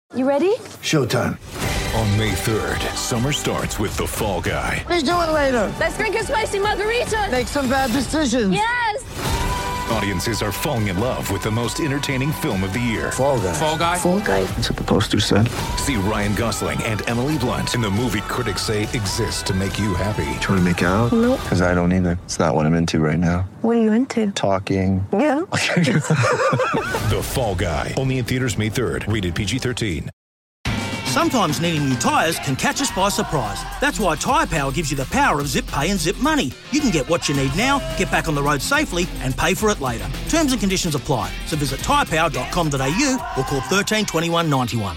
You ready? Showtime. On May 3rd, summer starts with The Fall Guy. Let's do it later. Let's drink a spicy margarita. Make some bad decisions. Yes! Audiences are falling in love with the most entertaining film of the year. Fall Guy. Fall Guy? Fall Guy. That's what the poster said. See Ryan Gosling and Emily Blunt in the movie critics say exists to make you happy. Trying to make it out? Nope. Because I don't either. It's not what I'm into right now. What are you into? Talking. Yeah. The Fall Guy. Only in theaters May 3rd. Rated PG-13. Sometimes needing new tyres can catch us by surprise. That's why Tyre Power gives you the power of zip pay and zip money. You can get what you need now, get back on the road safely and pay for it later. Terms and conditions apply. So visit tyrepower.com.au or call 13 21 91.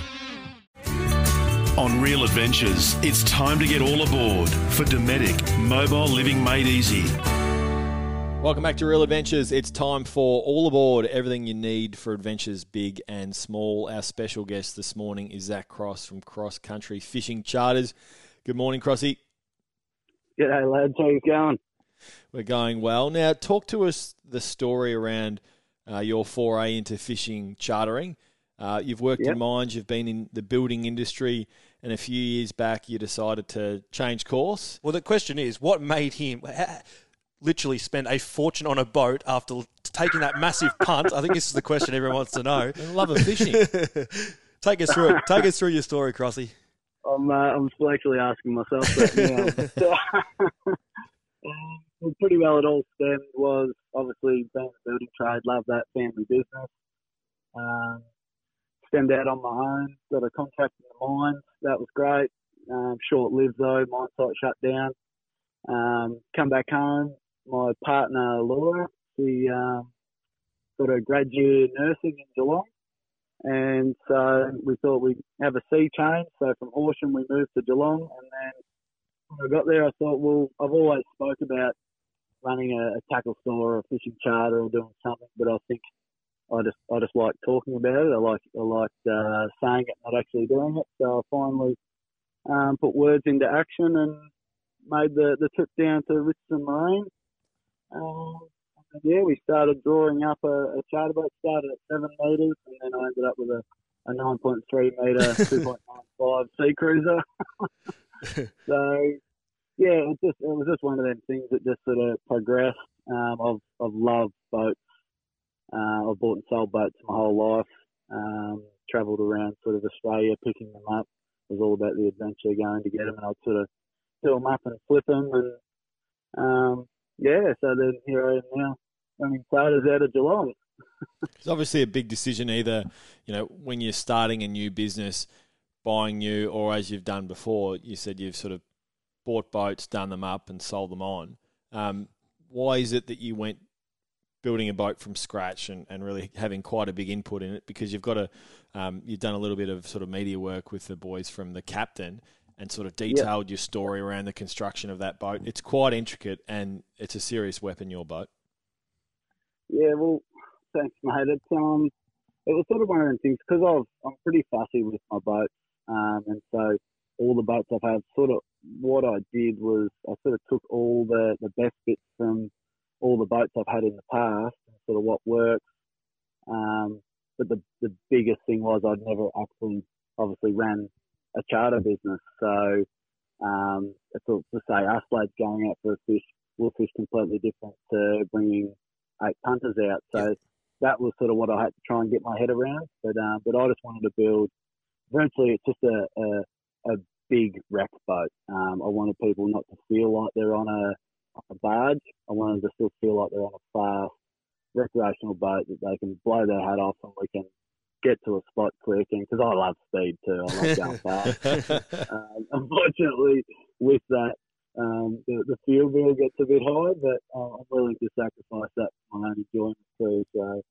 On Real Adventures, it's time to get all aboard for Dometic, mobile living made easy. Welcome back to Real Adventures. It's time for All Aboard, everything you need for adventures big and small. Our special guest this morning is Zach Cross from Cross Country Fishing Charters. Good morning, Crossy. G'day, lads. How you going? We're going well. Now, talk to us the story around your foray into fishing chartering. You've worked in mines, you've been in the building industry, and a few years back you decided to change course. Well, the question is, what made him literally spend a fortune on a boat after taking that massive punt? I think this is the question everyone wants to know. I love of fishing. Take us through it. Take us through your story, Crossy. I'm still actually asking myself that now. Pretty well it all stemmed was obviously being in the building trade, love that family business. Stemmed out on my own, got a contract in the mines. That was great. Short-lived though, mine site shut down. Come back home. My partner, Laura, she got a grad year nursing in Geelong. And so we thought we'd have a sea change. So from Horsham, we moved to Geelong. And then when I got there, I thought, well, I've always spoke about running a tackle store or a fishing charter or doing something, but I think I just like talking about it. I like saying it, not actually doing it. So I finally put words into action and made the trip down to Richardson Marine. We started drawing up a charter boat. Started at 7 metres, and then I ended up with a 9.3 metre, 2.95 sea cruiser. So, it was just one of them things that just sort of progressed. I've loved boats. I've bought and sold boats my whole life. Travelled around sort of Australia picking them up. It was all about the adventure, going to get them, and I'd sort of fill them up and flip them, and so then here I am now running charters out of Geelong. It's obviously a big decision either, when you're starting a new business, buying new, or as you've done before, you said you've sort of bought boats, done them up and sold them on. Why is it that you went building a boat from scratch and really having quite a big input in it? Because you've got you've done a little bit of sort of media work with the boys from The Captain and sort of detailed your story around the construction of that boat. It's quite intricate and it's a serious weapon, your boat. Yeah, well, thanks, mate. It was sort of one of them things because I'm pretty fussy with my boats, and so all the boats I've had, sort of what I did was I sort of took all the best bits from all the boats I've had in the past and sort of what works. But the biggest thing was I'd never actually obviously ran a charter business. So it's all to say us lads going out for a fish, we'll fish completely different to bringing 8 punters out. So that was sort of what I had to try and get my head around. But I just wanted to build, eventually it's just a big wreck boat. I wanted people not to feel like they're on a barge. I wanted them to still feel like they're on a fast recreational boat that they can blow their hat off and we can get to a spot quick. And because I love speed too, I love going fast. Unfortunately, with that, the fuel bill gets a bit high, but I'm willing to sacrifice that for my own enjoyment too. So,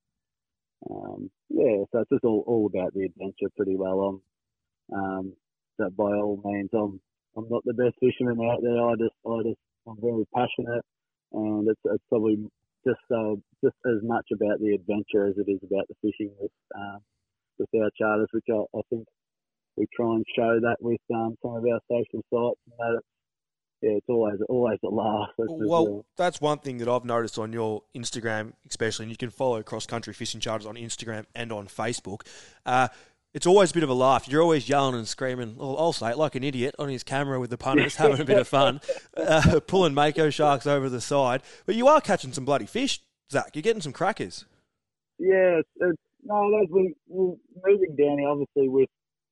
so it's just all about the adventure pretty well. So by all means, I'm not the best fisherman out there. I'm very passionate, and it's probably just as much about the adventure as it is about the fishing with our charters, which I think we try and show that with some of our social sites. And that it's always a laugh. Well, that's one thing that I've noticed on your Instagram, especially, and you can follow Cross Country Fishing Charters on Instagram and on Facebook. It's always a bit of a laugh. You're always yelling and screaming, I'll say it, like an idiot on his camera with the punters, having a bit of fun, pulling mako sharks over the side. But you are catching some bloody fish, Zach. You're getting some crackers. Yeah, we're moving down here, obviously, with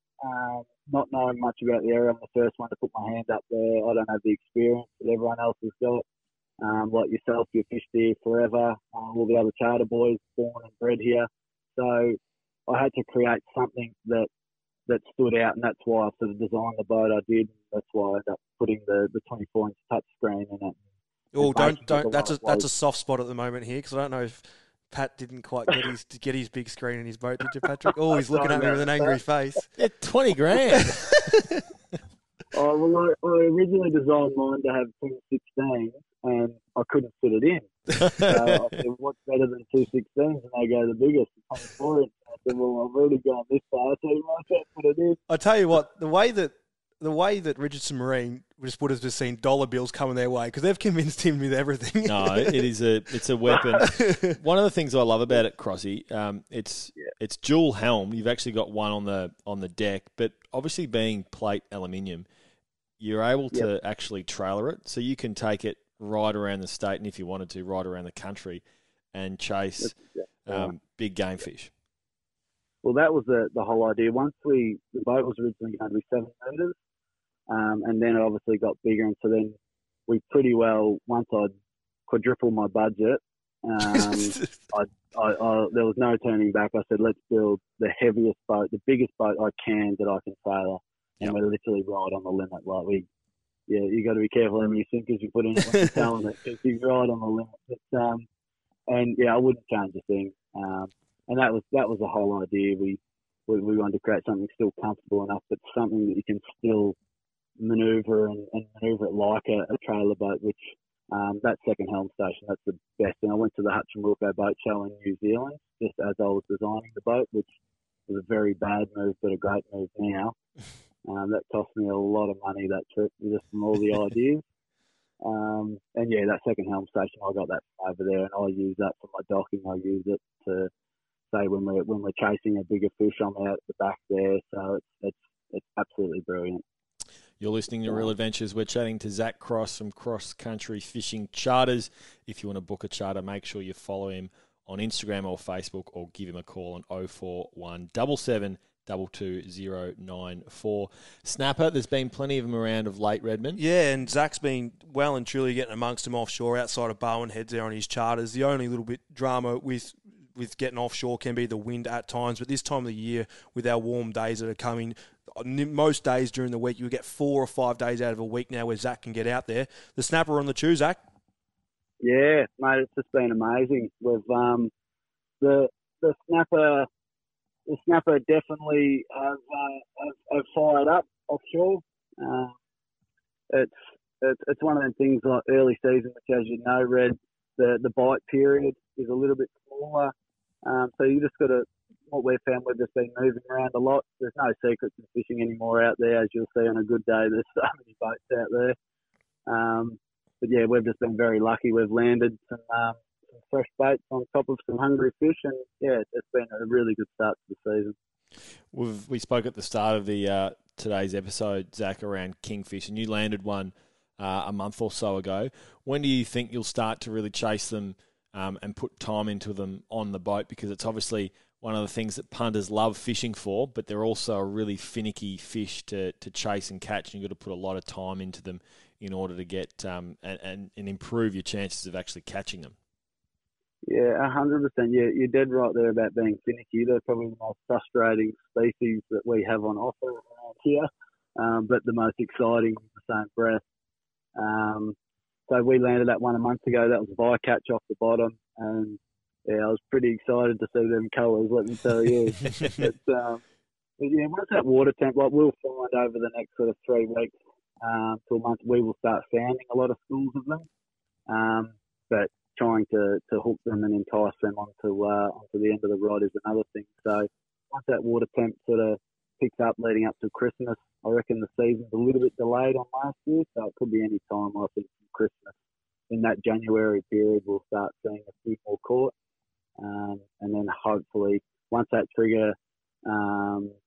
not knowing much about the area. I'm the first one to put my hand up there. I don't have the experience that everyone else has got. Like yourself, you've fished here forever. All the other charter boys born and bred here. So I had to create something that stood out, and that's why I sort of designed the boat I did. That's why I ended up putting the 24-inch touchscreen in it. Oh, don't! That's a soft spot at the moment here, because I don't know if Pat didn't quite get his big screen in his boat, did you, Patrick? Oh, he's looking at me with an angry face. Yeah, $20,000. Oh, well, I originally designed mine to have 216s, and I couldn't fit it in. So I said, what's better than 216s? And they go, the biggest, 24 inch. I said, well, I've already gone this far, so I can't put it in. I tell you what, the way that Richardson Marine would have just seen dollar bills coming their way, because they've convinced him with everything. No, it's a weapon. One of the things I love about it, Crossy, it's dual helm. You've actually got one on the deck, but obviously being plate aluminium, you're able to actually trailer it, so you can take it right around the state, and if you wanted to, right around the country, and chase big game fish. Well, that was the whole idea. Once the boat was originally going to be 7 metres, and then it obviously got bigger, and so then we pretty well, once I'd quadrupled my budget, there was no turning back. I said, let's build the heaviest boat, the biggest boat I can that I can sailor, and we're literally right on the limit. Like you got to be careful how many sinkers you put in it when you're selling it, because you're right on the limit. But, I wouldn't change a thing. And that was the whole idea. We wanted to create something still comfortable enough, but something that you can still manoeuvre and manoeuvre it like a trailer boat, which that second helm station, that's the best. And I went to the Hutch and Wilco Boat Show in New Zealand just as I was designing the boat, which was a very bad move, but a great move now. That cost me a lot of money, that trip, just from all the ideas. That second helm station, I got that from over there, and I use that for my docking. I use it to say when we're chasing a bigger fish, I'm out at the back there. So it's absolutely brilliant. You're listening to Real Adventures. We're chatting to Zach Cross from Cross Country Fishing Charters. If you want to book a charter, make sure you follow him on Instagram or Facebook, or give him a call on 041 77 22094. Snapper, there's been plenty of them around of late, Redmond. Yeah, and Zach's been well and truly getting amongst them offshore outside of Bowen Heads there on his charters. The only little bit drama with getting offshore can be the wind at times, but this time of the year, with our warm days that are coming, most days during the week, you get 4 or 5 days out of a week now where Zach can get out there. The snapper on the chew, Zach? Yeah, mate, it's just been amazing. We've the snapper definitely have fired up offshore. It's one of them things like early season, which, as you know, Red, the bite period is a little bit smaller. So you just got to, what we've found, we've just been moving around a lot. There's no secrets in fishing anymore out there. As you'll see on a good day, there's so many boats out there. But yeah, we've just been very lucky. We've landed some fresh baits on top of some hungry fish, and yeah, it's been a really good start to the season. We spoke at the start of the today's episode, Zach, around kingfish, and you landed one a month or so ago. When do you think you'll start to really chase them and put time into them on the boat? Because it's obviously one of the things that punters love fishing for, but they're also a really finicky fish to chase and catch, and you've got to put a lot of time into them in order to get and improve your chances of actually catching them. Yeah, 100%. You're dead right there about being finicky. They're probably the most frustrating species that we have on offer around here, but the most exciting in the same breath. So we landed that one a month ago. That was a bycatch off the bottom, and yeah, I was pretty excited to see them colours, let me tell you. But yeah, once that water temp, like we'll find over the next sort of 3 weeks to a month, we will start sounding a lot of schools of them. But trying to hook them and entice them onto the end of the rod is another thing. So once that water temp sort of picks up leading up to Christmas, I reckon the season's a little bit delayed on last year, so it could be any time, I think, from Christmas. In that January period, we'll start seeing a few more caught. And then hopefully, once that trigger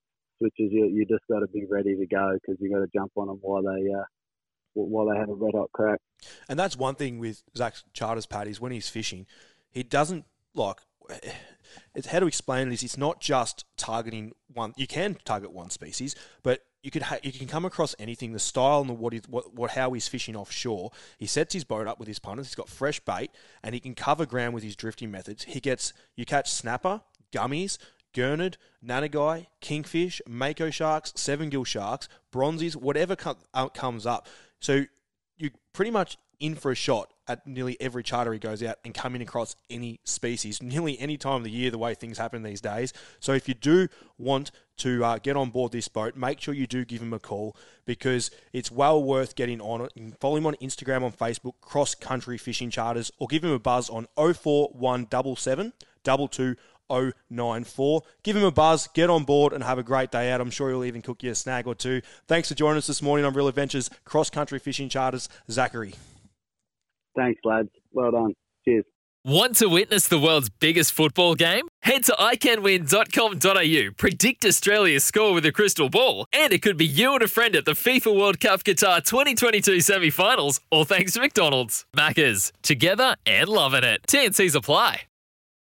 which is you just got to be ready to go because you got to jump on them while they have a red hot crack. And that's one thing with Zach Charters, Pat, is when he's fishing, he doesn't like. It's how to explain it is. It's not just targeting one. You can target one species, but you can come across anything. The style and how he's fishing offshore. He sets his boat up with his punters. He's got fresh bait, and he can cover ground with his drifting methods. You catch snapper, gummies, gurnard, nanagai, kingfish, mako sharks, 7-gill sharks, bronzies, whatever comes up. So you're pretty much in for a shot at nearly every charter he goes out and coming across any species, nearly any time of the year, the way things happen these days. So if you do want to get on board this boat, make sure you do give him a call because it's well worth getting on it. You can follow him on Instagram, on Facebook, Cross Country Fishing Charters, or give him a buzz on 04177 22 094. Give him a buzz, get on board, and have a great day out. I'm sure he'll even cook you a snag or two. Thanks for joining us this morning on Real Adventures Cross Country Fishing Charters, Zachary. Thanks, lads. Well done. Cheers. Want to witness the world's biggest football game? Head to iCanWin.com.au, predict Australia's score with a crystal ball, and it could be you and a friend at the FIFA World Cup Qatar 2022 semi-finals, all thanks to McDonald's. Maccas, together and loving it. TNCs apply.